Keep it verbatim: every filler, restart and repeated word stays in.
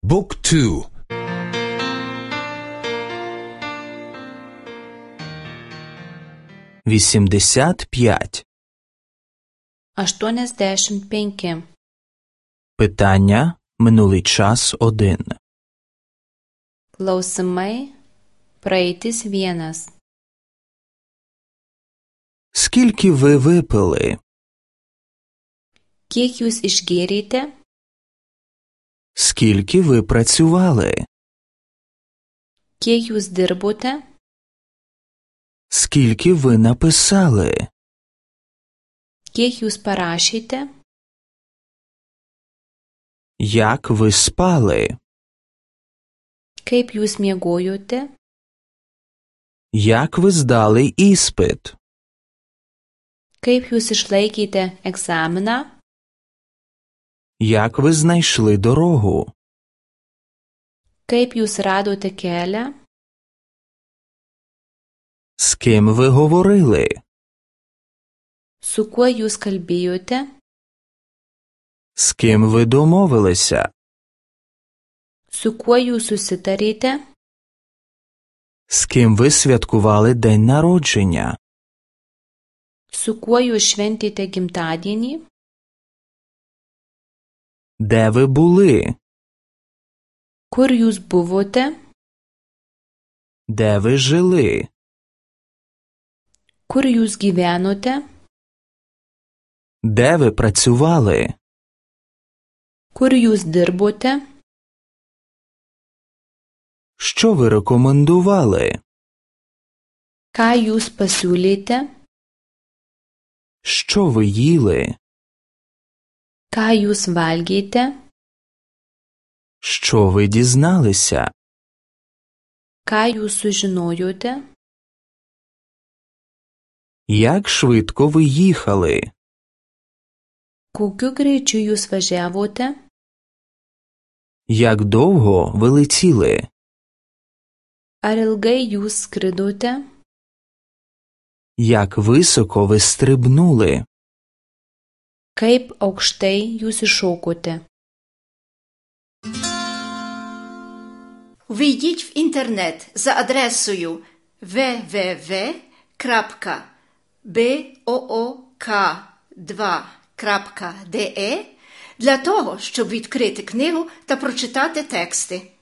Book two. Вісімдесят п'ять. aštuoniasdešimt penki. Питання минулий час один. Klausimai praeitis vienas. Скільки ви випили? Kiek jūs išgėrėte? Скільки ви працювали? Kiek jūs dirbote? Скільки ви написали? Kiek jūs parašėte? Як ви спали? Kaip jūs miegojote? Як ви здали іспит? Kaip jūs išlaikėte egzaminą? Як ви знайшли дорогу? Kaip jūs radote kelią? З ким ви говорили? Su kuo jūs kalbėjote? З ким ви домовилися? Su kuo jūs susitarėte? З ким ви святкували день народження? Su kuo jūs šventėte gimtadienį? Де ви були? Kur jūs buvote? Де ви жили? Kur jūs gyvenote? Де ви працювали? Kur jūs dirbote? Що ви рекомендували? Ką jūs pasiūlėte? Що ви їли? Ką jūs valgėte? Що ви дізналися? Ką jūs sužinojote? Як швидко ви їхали? Kokiu greičiu jūs važiavote? Як довго ви летіли? Ar ilgai jūs skridote? Як високо ви стрибнули? Kaip aukštai jūs iššokote? Ввійдіть в інтернет за адресою дабл-ю дабл-ю дабл-ю крапка буок два крапка де для того, щоб відкрити книгу та прочитати тексти.